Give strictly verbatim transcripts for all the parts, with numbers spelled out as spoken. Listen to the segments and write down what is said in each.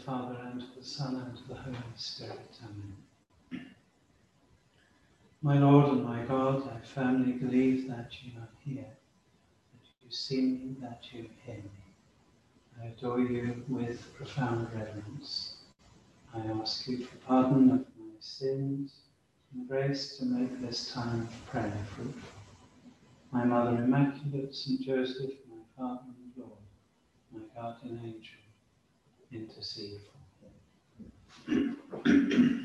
Father, and to the Son, and to the Holy Spirit. Amen. My Lord and my God, I firmly believe that you are here, that you see me, that you hear me. I adore you with profound reverence. I ask you for pardon of my sins and grace to make this time of prayer fruitful. My Mother Immaculate, Saint Joseph, my Father and Lord, my guardian angel, intercede for me.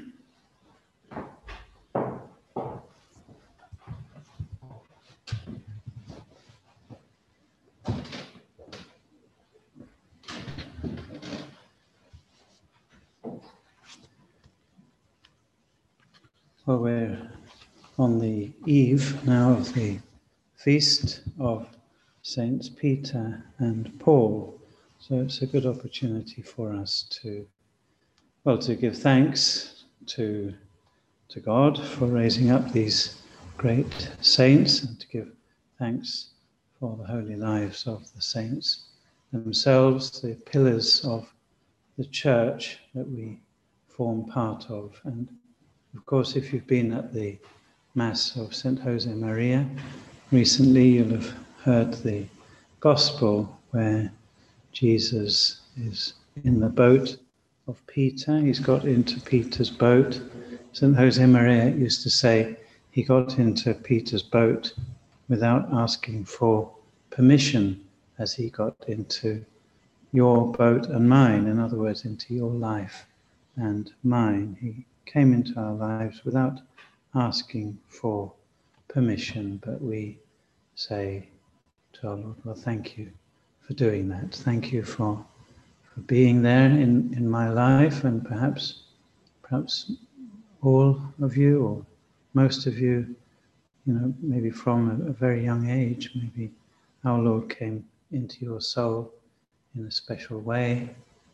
Well, we're on the eve now of the feast of Saints Peter and Paul, so it's a good opportunity for us to, well, to give thanks to, to God for raising up these great saints, and to give thanks for the holy lives of the saints themselves, the pillars of the church that we form part of. And of course, if you've been at the Mass of Saint Josemaria recently, you'll have heard the Gospel where Jesus is in the boat of Peter. He's got into Peter's boat. Saint Josemaria used to say he got into Peter's boat without asking for permission, as he got into your boat and mine, in other words, into your life and mine. He came into our lives without asking for permission, but we say to our Lord, well, thank you for doing that. Thank you for, for being there in, in my life, and perhaps, perhaps all of you, or most of you, you know, maybe from a, a very young age, maybe our Lord came into your soul in a special way.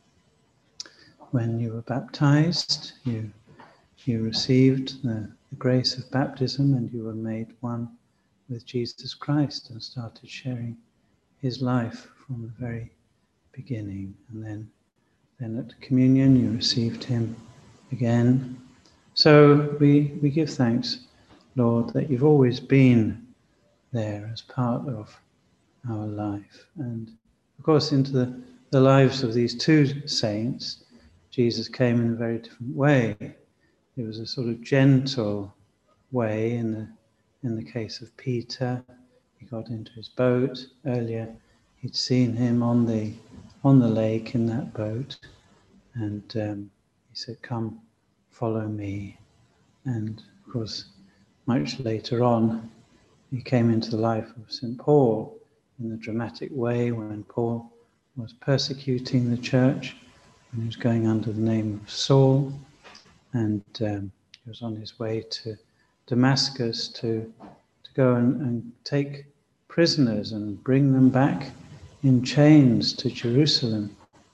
When you were baptized, you you received the, the grace of baptism, and you were made one with Jesus Christ and started sharing his life from the very beginning. And then, then at communion you received him again. So we, we give thanks, Lord, that you've always been there as part of our life. And of course, into the, the lives of these two saints, Jesus came in a very different way. It was a sort of gentle way. In the in the case of Peter, he got into his boat. Earlier, he'd seen him on the on the lake in that boat, and um, he said, "Come, follow me." And of course, much later on, he came into the life of Saint Paul in the dramatic way when Paul was persecuting the church, when he was going under the name of Saul. And um, he was on his way to Damascus to, to go and, and take prisoners and bring them back in chains to Jerusalem.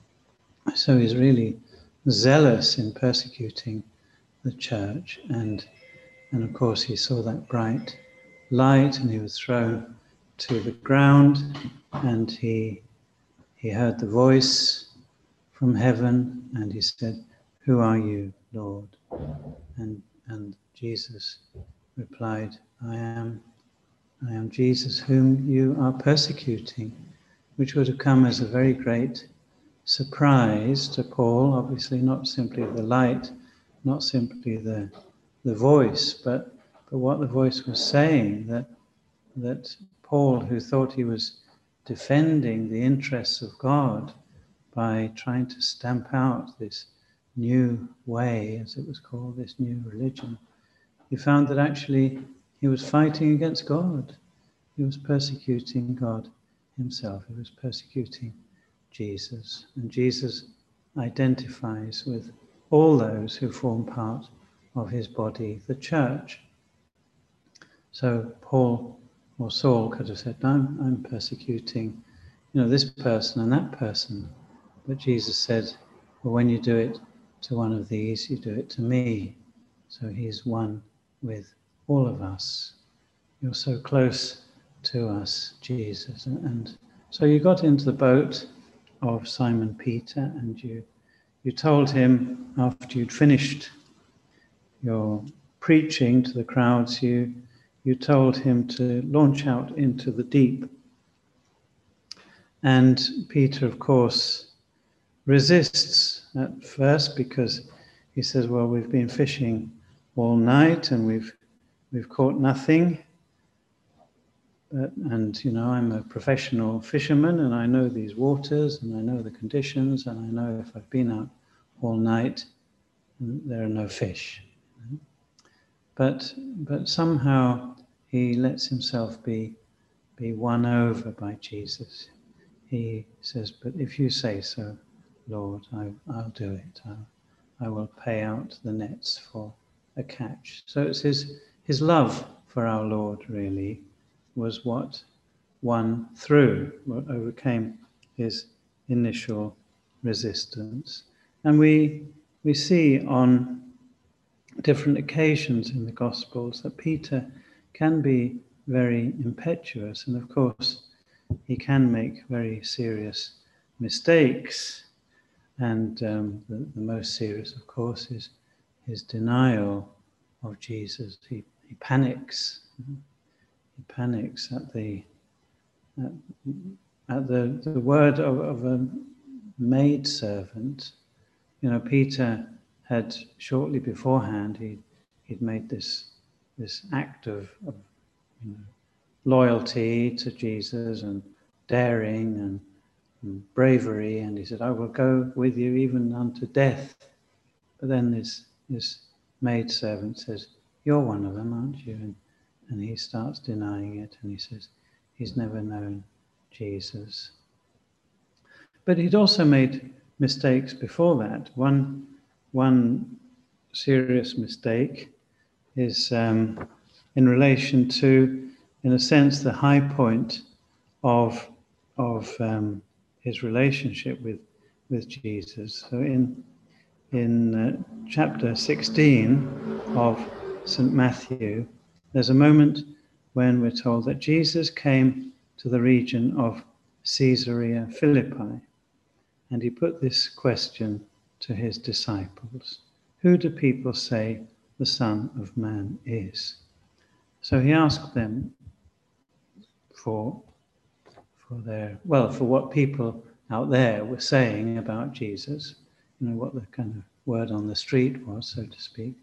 So he's really zealous in persecuting the church. And, and of course, he saw that bright light, and he was thrown to the ground, and he, he heard the voice from heaven, and he said, "Who are you, Lord?" And and Jesus replied, I am I am Jesus whom you are persecuting, which would have come as a very great surprise to Paul, obviously not simply the light, not simply the the voice, but, but what the voice was saying, that that Paul, who thought he was defending the interests of God by trying to stamp out this new way, as it was called, this new religion, he found that actually he was fighting against God. He was persecuting God himself. He was persecuting Jesus. And Jesus identifies with all those who form part of his body, the church. So Paul or Saul could have said, no, I'm persecuting, you know, this person and that person. But Jesus said, well, when you do it to one of these, you do it to me. So he's one with all of us. You're so close to us, Jesus. And, and so you got into the boat of Simon Peter, and you you told him after you'd finished your preaching to the crowds, you, you told him to launch out into the deep. And Peter, of course, resists at first because he says, well, we've been fishing all night and we've we've caught nothing. But, and, you know, I'm a professional fisherman and I know these waters and I know the conditions and I know if I've been out all night, there are no fish. But but somehow he lets himself be be won over by Jesus. He says, but if you say so, Lord, I, I'll do it. I'll, I will pay out the nets for a catch. So it's his, his love for our Lord, really, was what won through, what overcame his initial resistance. And we we see on different occasions in the Gospels that Peter can be very impetuous, and of course he can make very serious mistakes. And um, the, the most serious, of course, is his denial of Jesus. He, he panics. He panics at the at, at the, the word of, of a maidservant. You know, Peter had shortly beforehand he he'd made this this act of, of you know, loyalty to Jesus and daring and, and bravery, and he said, I will go with you even unto death. But then this this maidservant says, you're one of them, aren't you? And, and he starts denying it, and he says he's never known Jesus. But he'd also made mistakes before that. One one serious mistake is um, in relation to, in a sense, the high point of of um, his relationship with with Jesus. So in in uh, chapter sixteen of Saint Matthew, there's a moment when we're told that Jesus came to the region of Caesarea Philippi, and he put this question to his disciples: who do people say the Son of Man is? So he asked them for for their, well, for what people out there were saying about Jesus, you know, what the kind of word on the street was, so to speak.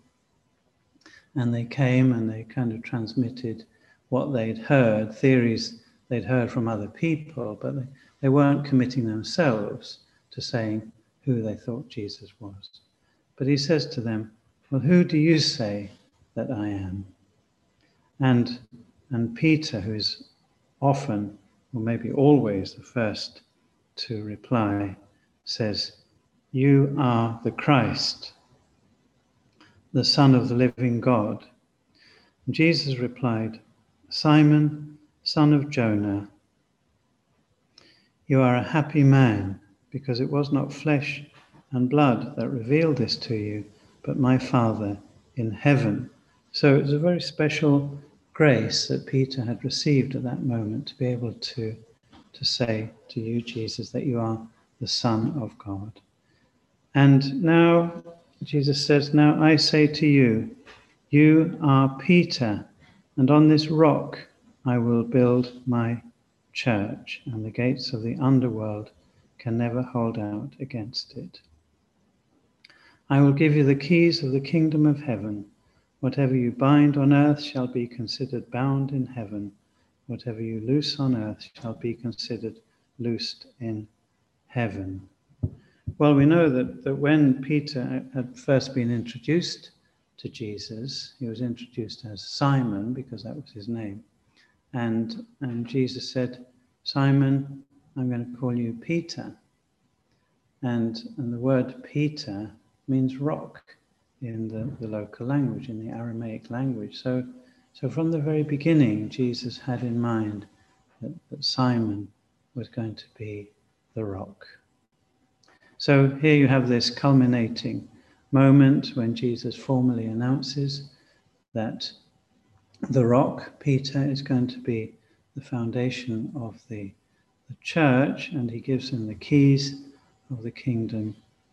And they came and they kind of transmitted what they'd heard, theories they'd heard from other people, but they, they weren't committing themselves to saying who they thought Jesus was. But he says to them, well, who do you say that I am? And, and Peter, who is often, or maybe always, the first to reply, says, you are the Christ, the Son of the living God. And Jesus replied, Simon, son of Jonah, you are a happy man, because it was not flesh and blood that revealed this to you, but my Father in heaven. So it was a very special grace that Peter had received at that moment, to be able to, to say to you, Jesus, that you are the Son of God. And now, Jesus says, now I say to you, you are Peter, and on this rock I will build my church, and the gates of the underworld can never hold out against it. I will give you the keys of the kingdom of heaven. Whatever you bind on earth shall be considered bound in heaven. Whatever you loose on earth shall be considered loosed in heaven. Well, we know that, that when Peter had first been introduced to Jesus, he was introduced as Simon, because that was his name. And, and Jesus said, Simon, I'm going to call you Peter. And, and the word Peter means rock in the, the local language, in the Aramaic language. So, so from the very beginning, Jesus had in mind that, that Simon was going to be the rock. So here you have this culminating moment when Jesus formally announces that the rock, Peter, is going to be the foundation of the, the church, and he gives him the keys of the kingdom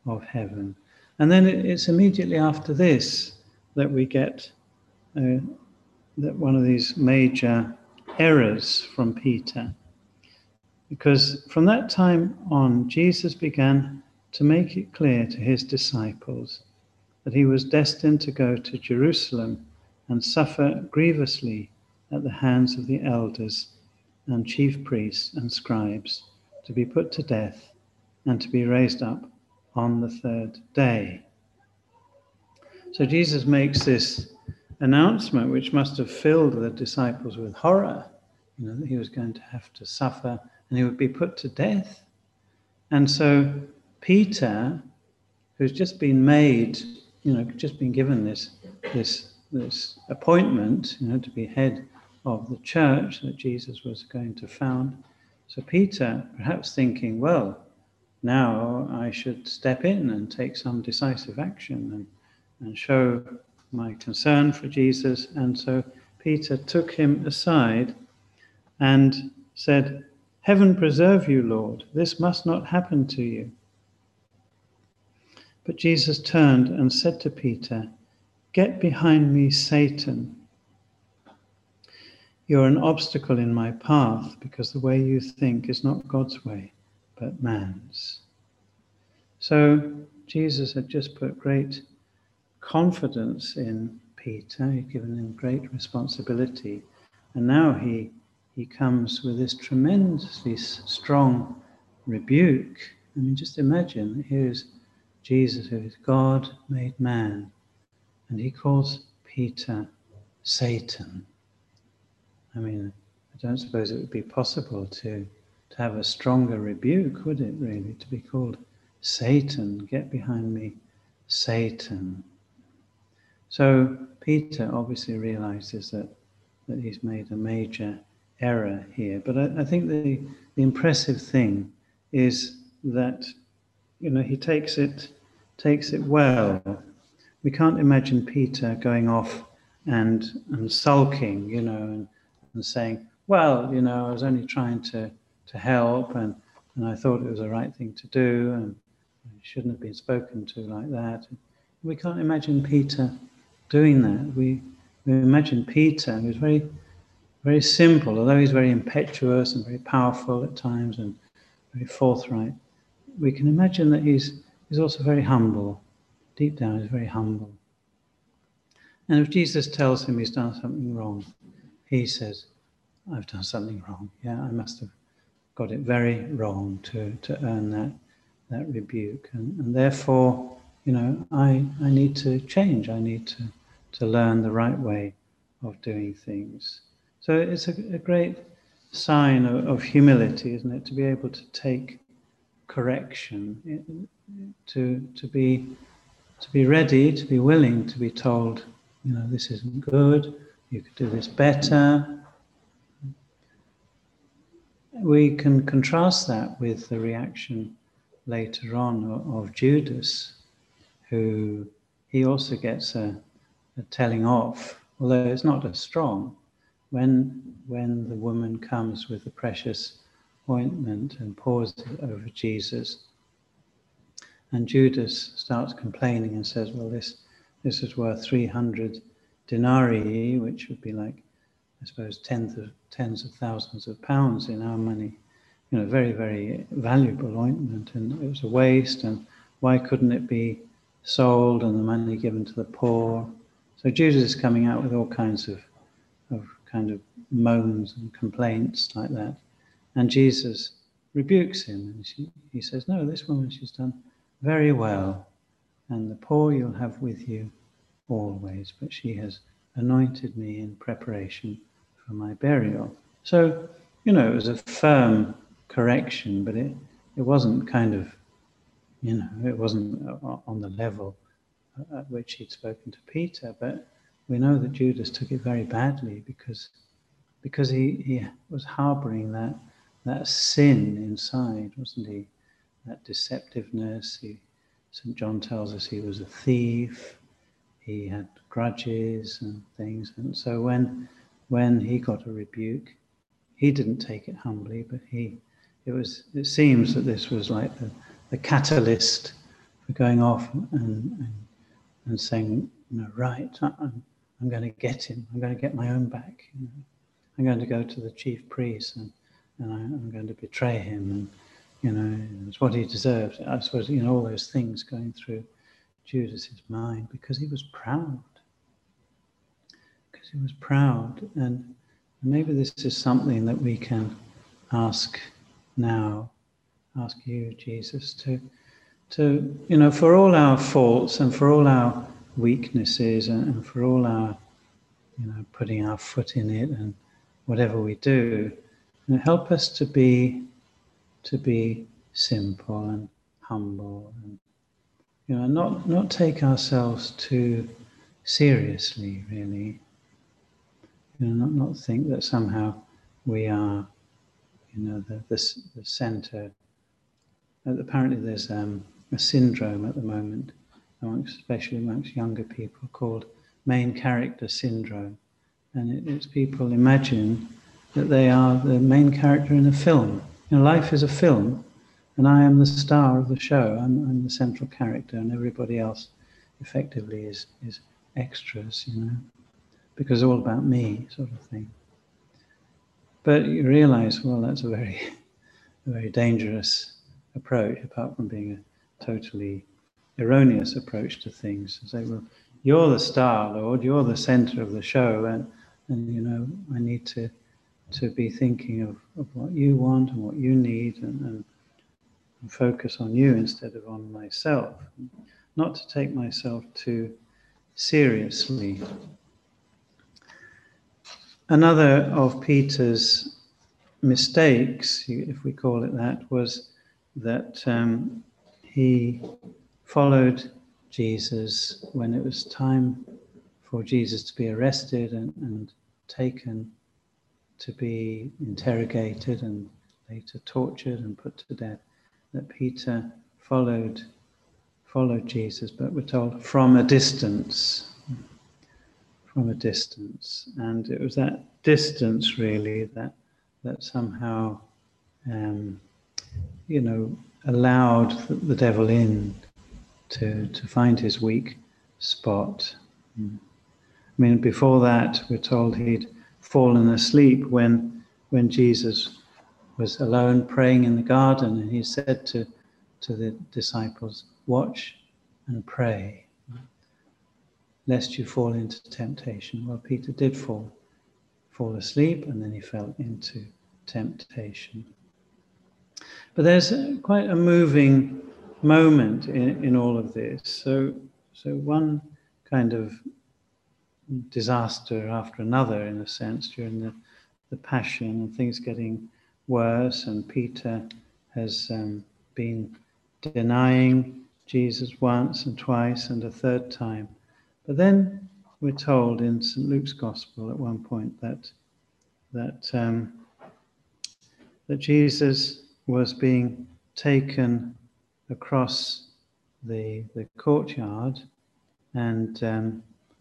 of heaven. And then it's immediately after this that we get uh, that one of these major errors from Peter. Because from that time on, Jesus began to make it clear to his disciples that he was destined to go to Jerusalem and suffer grievously at the hands of the elders and chief priests and scribes, to be put to death and to be raised up on the third day. So Jesus makes this announcement, which must have filled the disciples with horror, you know, that he was going to have to suffer and he would be put to death. And so Peter, who's just been made, you know, just been given this this this appointment, you know, to be head of the church that Jesus was going to found. So Peter, perhaps thinking, well, now I should step in and take some decisive action and, and show my concern for Jesus. And so Peter took him aside and said, "Heaven preserve you, Lord, this must not happen to you." But Jesus turned and said to Peter, "Get behind me, Satan. You're an obstacle in my path because the way you think is not God's way, but man's." So Jesus had just put great confidence in Peter. He'd given him great responsibility. And now he, he comes with this tremendously strong rebuke. I mean, just imagine, here's Jesus, who is God made man, and he calls Peter Satan. I mean, I don't suppose it would be possible to, to have a stronger rebuke, would it really, to be called Satan? Get behind me, Satan. So Peter obviously realizes that, that he's made a major error here. But I, I think the, the impressive thing is that, you know, he takes it takes it well. We can't imagine Peter going off and and sulking, you know, and, and saying, well, you know, I was only trying to, to help and, and I thought it was the right thing to do and I shouldn't have been spoken to like that. We can't imagine Peter doing that. We, we imagine Peter, who's very, very simple, although he's very impetuous and very powerful at times and very forthright. We can imagine that he's he's also very humble. Deep down, he's very humble. And if Jesus tells him he's done something wrong, he says, "I've done something wrong. Yeah, I must have got it very wrong to, to earn that that rebuke. And, and therefore, you know, I I need to change. I need to, to learn the right way of doing things." So it's a, a great sign of, of humility, isn't it, to be able to take correction, to to be to be ready, to be willing to be told, you know, this isn't good, you could do this better. We can contrast that with the reaction later on of, of Judas, who he also gets a, a telling off, although it's not as strong, when when the woman comes with the precious ointment and pours it over Jesus. And Judas starts complaining and says, well, this this is worth three hundred denarii, which would be like, I suppose, tens of, tens of thousands of pounds in our money. You know, very, very valuable ointment, and it was a waste, and why couldn't it be sold and the money given to the poor? So Judas is coming out with all kinds of, of kind of moans and complaints like that. And Jesus rebukes him, and she, he says, no, this woman, she's done very well, and the poor you'll have with you always, but she has anointed me in preparation for my burial. So, you know, it was a firm correction, but it, it wasn't kind of, you know, it wasn't on the level at which he'd spoken to Peter, but we know that Judas took it very badly because because he, he was harboring that that sin inside, wasn't he? That deceptiveness. He, Saint John tells us he was a thief. He had grudges and things. And so when when he got a rebuke, he didn't take it humbly, but he it was it seems that this was like the, the catalyst for going off and, and, and saying, you know, right, I'm, I'm going to get him. I'm going to get my own back. You know. I'm going to go to the chief priest and, and I, I'm going to betray him. And, you know, it's what he deserves. I suppose, you know, all those things going through Judas's mind because he was proud. Because he was proud. And maybe this is something that we can ask now, ask you, Jesus, to, to, you know, for all our faults and for all our weaknesses and, and for all our, you know, putting our foot in it and whatever we do, you know, help us to be, to be simple and humble and, you know, not, not take ourselves too seriously, really. You know, not, not think that somehow we are, you know, the, the, the center. Apparently there's um, a syndrome at the moment, amongst, especially amongst younger people, called main character syndrome. And it, it's people imagine that they are the main character in a film. You know, life is a film, and I am the star of the show. I'm, I'm the central character, and everybody else effectively is, is extras, you know, because it's all about me, sort of thing. But you realize, well, that's a very, a very dangerous approach, apart from being a totally erroneous approach to things. To say, well, you're the star, Lord, you're the center of the show, and, and you know, I need to, to be thinking of, of what you want and what you need, and, and, and focus on you instead of on myself. Not to take myself too seriously. Another of Peter's mistakes, if we call it that, was that um, he followed Jesus when it was time for Jesus to be arrested and, and taken to be interrogated and later tortured and put to death, that Peter followed followed Jesus, but we're told from a distance. From a distance. And it was that distance really that that somehow um, you know, allowed the devil in to to find his weak spot. I mean, before that, we're told he'd fallen asleep when when Jesus was alone praying in the garden, and he said to to the disciples, "Watch and pray, lest you fall into temptation." Well, Peter did fall fall asleep, and then he fell into temptation. But there's a, quite a moving moment in, in all of this. So, so one kind of disaster after another, in a sense, during the, the Passion, and things getting worse, and Peter has um, been denying Jesus once and twice and a third time. But then we're told in Saint Luke's Gospel at one point that that um, that Jesus was being taken across the the courtyard, and um,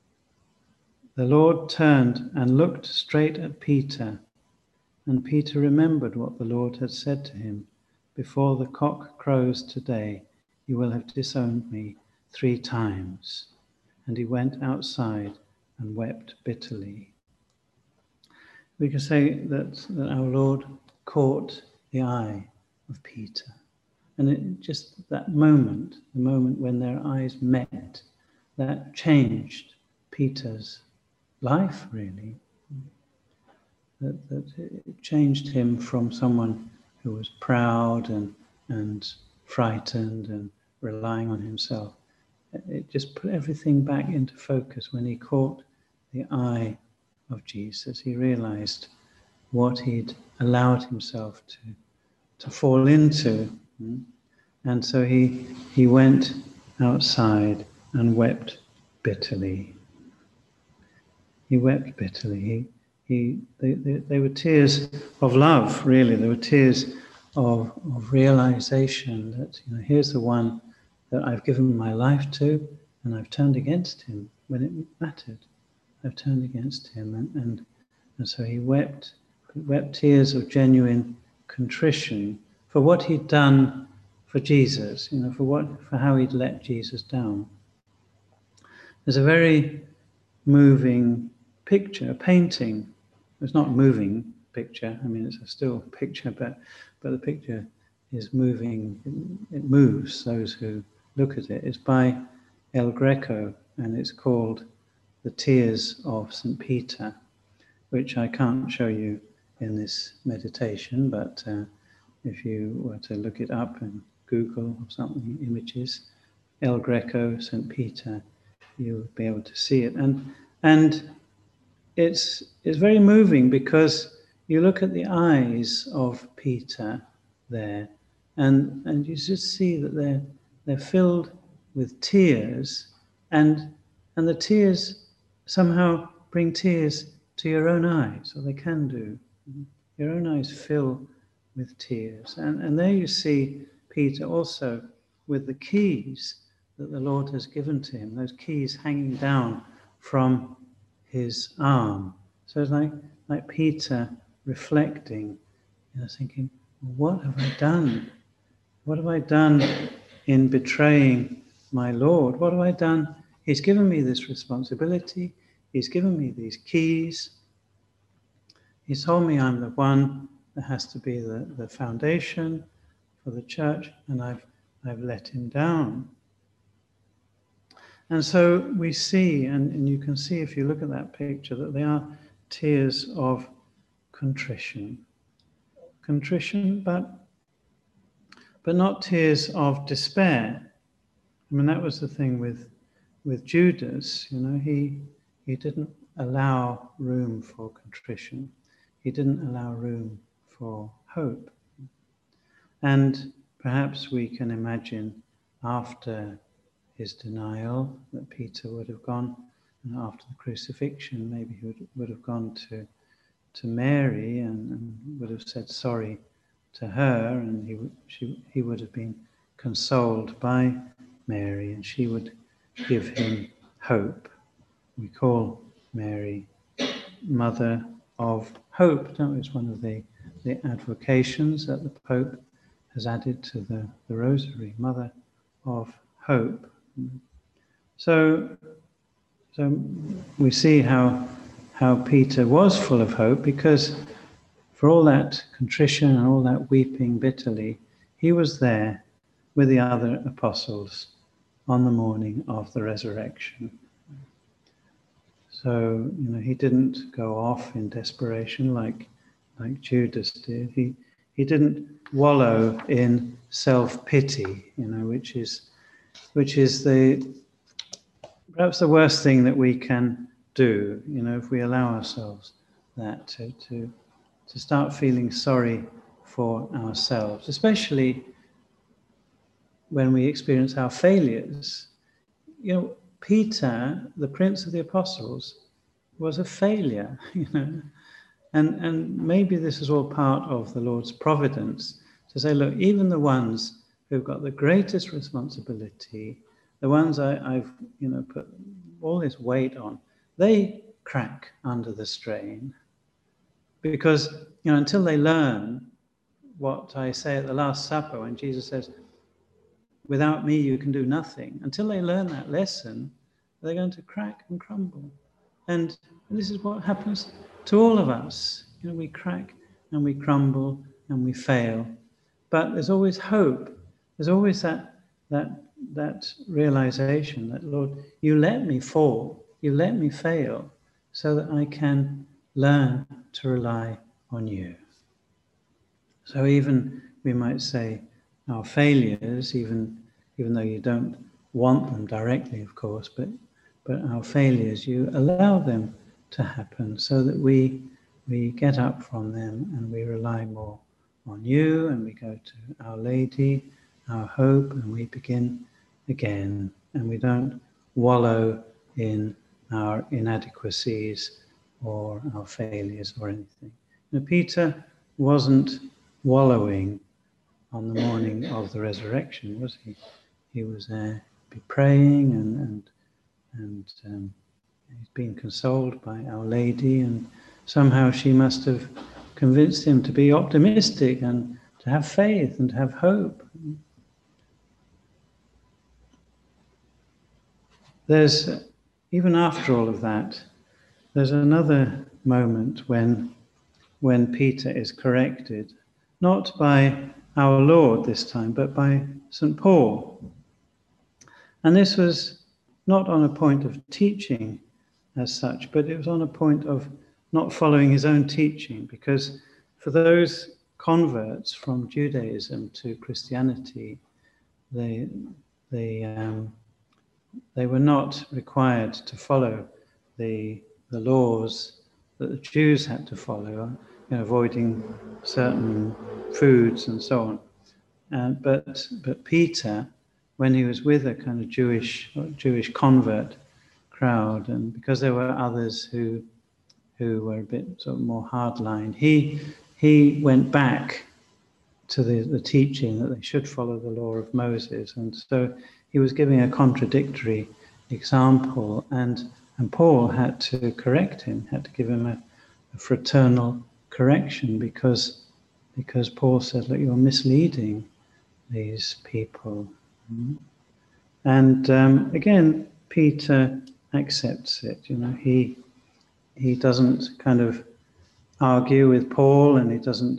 the Lord turned and looked straight at Peter, and Peter remembered what the Lord had said to him, "Before the cock crows today, you will have disowned me three times." And he went outside and wept bitterly. We can say that, that our Lord caught the eye of Peter. And it, just that moment, the moment when their eyes met, that changed Peter's life, really. That, that it changed him from someone who was proud and, and frightened and relying on himself. It just put everything back into focus when he caught the eye of Jesus. He realized what he'd allowed himself to, to fall into. And so he, he went outside and wept bitterly. He wept bitterly. He, he, they, they, they were tears of love, really. They were tears of, of realization that, you know, here's the one that I've given my life to, and I've turned against him when it mattered. I've turned against him. And, and, and so he wept, he wept tears of genuine contrition for what he'd done for for Jesus, you know, for what, for how he'd let Jesus down. There's a very moving picture, a painting. It's not a moving picture. I mean, it's a still picture, but but the picture is moving. It, it moves those who look at it. It's by El Greco, and it's called The Tears of Saint Peter, which I can't show you in this meditation, but uh, if you were to look it up in Google or something, images, El Greco, Saint Peter, you would be able to see it. And and it's it's very moving because you look at the eyes of Peter there, and and you just see that they're they're filled with tears, and and the tears somehow bring tears to your own eyes, or they can do. Your own eyes fill with tears. And, and there you see Peter also with the keys that the Lord has given to him, those keys hanging down from his arm. So it's like, like Peter reflecting, you know, thinking, what have I done? What have I done in betraying my Lord? What have I done? He's given me this responsibility. He's given me these keys. He's told me I'm the one that has to be the, the foundation for the church, and I've I've let him down. And so we see, and, and you can see if you look at that picture, that they are tears of contrition. Contrition, but but not tears of despair. I mean, that was the thing with with Judas, you know, he he didn't allow room for contrition. He didn't allow room for hope. And perhaps we can imagine after his denial that Peter would have gone, and after the crucifixion, maybe he would, would have gone to, to Mary and, and would have said sorry to her, and he, she, he would have been consoled by Mary, and she would give him hope. We call Mary Mother of Hope, don't we? It's one of the, the advocations that the Pope has added to the, the Rosary, Mother of Hope. So, so we see how, how Peter was full of hope, because for all that contrition and all that weeping bitterly, he was there with the other apostles on the morning of the resurrection. So, you know, he didn't go off in desperation like, like Judas did. He, he didn't wallow in self-pity, you know, which is, which is the, perhaps the worst thing that we can do, you know, if we allow ourselves that, to, to, to start feeling sorry for ourselves, especially when we experience our failures. You know, Peter, the Prince of the Apostles, was a failure, you know, and and maybe this is all part of the Lord's providence to say, look, even the ones who've got the greatest responsibility, the ones I, I've, you know, put all this weight on, they crack under the strain, because, you know, until they learn what I say at the Last Supper when Jesus says, without me, you can do nothing. Until they learn that lesson, they're going to crack and crumble. And this is what happens to all of us. You know, we crack and we crumble and we fail. But there's always hope. There's always that, that, that realization that, Lord, you let me fall. You let me fail so that I can learn to rely on you. So even, we might say, our failures, even even though you don't want them directly, of course, but but our failures, you allow them to happen so that we we get up from them and we rely more on you, and we go to Our Lady, our hope, and we begin again, and we don't wallow in our inadequacies or our failures or anything. Now, Peter wasn't wallowing on the morning of the resurrection, was he? He was there, be praying, and and and um, he's been consoled by Our Lady, and somehow she must have convinced him to be optimistic and to have faith and to have hope. there's, even after all of that, there's another moment when, when Peter is corrected, not by our Lord this time, but by Saint Paul. And this was not on a point of teaching as such, but it was on a point of not following his own teaching, because for those converts from Judaism to Christianity, they, they, um, they were not required to follow the, the laws that the Jews had to follow, you know, avoiding certain foods and so on. Uh, but, but Peter, when he was with a kind of Jewish Jewish convert crowd, and because there were others who who were a bit sort of more hardline, he he went back to the, the teaching that they should follow the law of Moses, and so he was giving a contradictory example, and and Paul had to correct him, had to give him a, a fraternal correction, because because Paul said, look, you're misleading these people. And um, again, Peter accepts it. You know, he he doesn't kind of argue with Paul, and he doesn't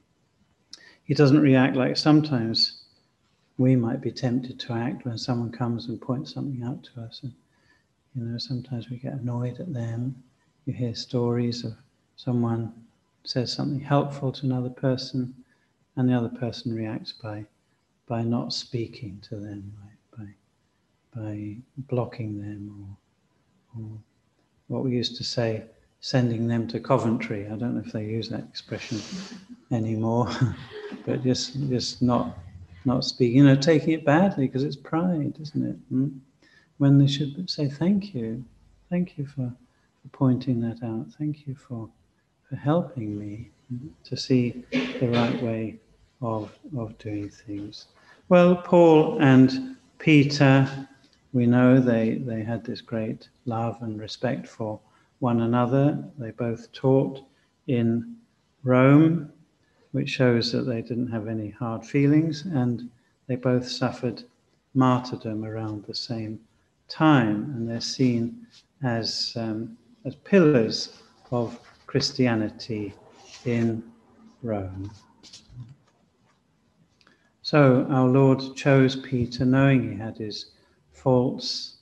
he doesn't react like sometimes we might be tempted to act when someone comes and points something out to us. And you know, sometimes we get annoyed at them. You hear stories of someone says something helpful to another person, and the other person reacts by by not speaking to them, by by, by blocking them, or, or what we used to say, sending them to Coventry. I don't know if they use that expression anymore, but just just not not speaking, you know, taking it badly because it's pride, isn't it? Mm? When they should say, thank you, thank you for, for pointing that out, thank you for for helping me mm, to see the right way of of doing things. Well, Paul and Peter, we know they, they had this great love and respect for one another. They both taught in Rome, which shows that they didn't have any hard feelings, and they both suffered martyrdom around the same time, and they're seen as, um, as pillars of Christianity in Rome. So our Lord chose Peter knowing he had his faults,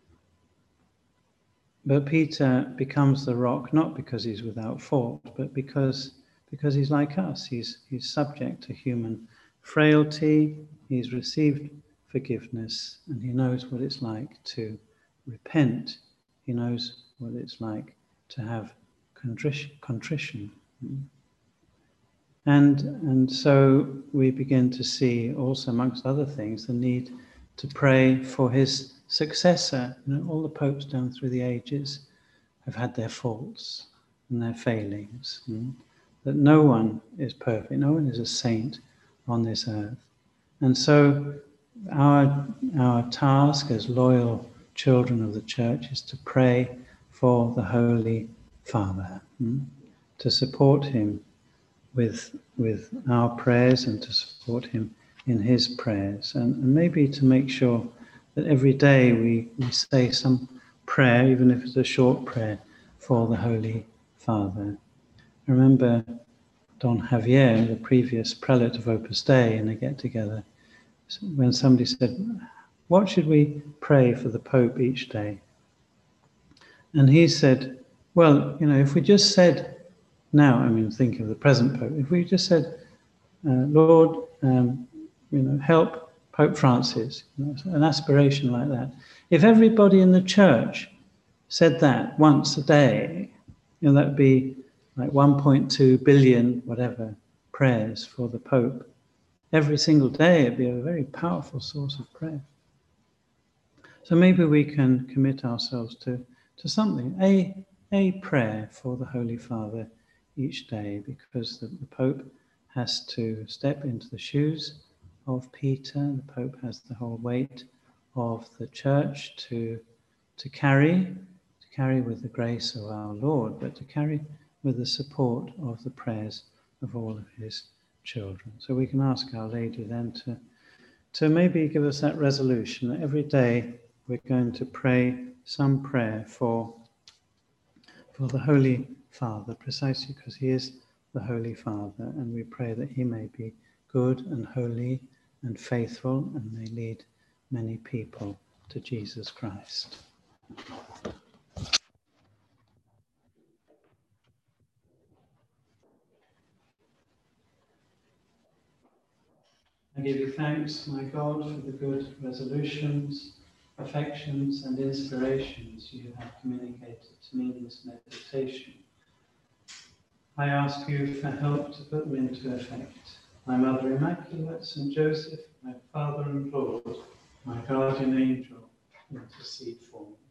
but Peter becomes the rock not because he's without fault, but because, because he's like us. He's, he's subject to human frailty, he's received forgiveness, and he knows what it's like to repent. He knows what it's like to have contrition. contrition. And, and so we begin to see also, amongst other things, the need to pray for his successor. You know, all the popes down through the ages have had their faults and their failings. Mm? That no one is perfect, no one is a saint on this earth. And so our, our task as loyal children of the Church is to pray for the Holy Father, mm? to support him with with our prayers and to support him in his prayers, and, and maybe to make sure that every day we, we say some prayer, even if it's a short prayer, for the Holy Father. I remember Don Javier, the previous prelate of Opus Dei, in a get-together, when somebody said, what should we pray for the Pope each day? And he said, well, you know, if we just said, now, I mean, think of the present Pope. If we just said, uh, Lord, um, you know, help Pope Francis, you know, an aspiration like that. If everybody in the Church said that once a day, you know, that would be like one point two billion, whatever, prayers for the Pope. Every single day, it'd be a very powerful source of prayer. So maybe we can commit ourselves to, to something, a, a prayer for the Holy Father each day, because the, the Pope has to step into the shoes of Peter. The Pope has the whole weight of the Church to, to carry, to carry with the grace of our Lord, but to carry with the support of the prayers of all of his children. So we can ask Our Lady then to, to maybe give us that resolution that every day we're going to pray some prayer for, for the Holy Father, precisely because he is the Holy Father, and we pray that he may be good and holy and faithful and may lead many people to Jesus Christ. I give you thanks, my God, for the good resolutions, affections and inspirations you have communicated to me in this meditation. I ask you for help to put them into effect. My Mother Immaculate, Saint Joseph, my Father and Lord, my guardian angel, intercede for me.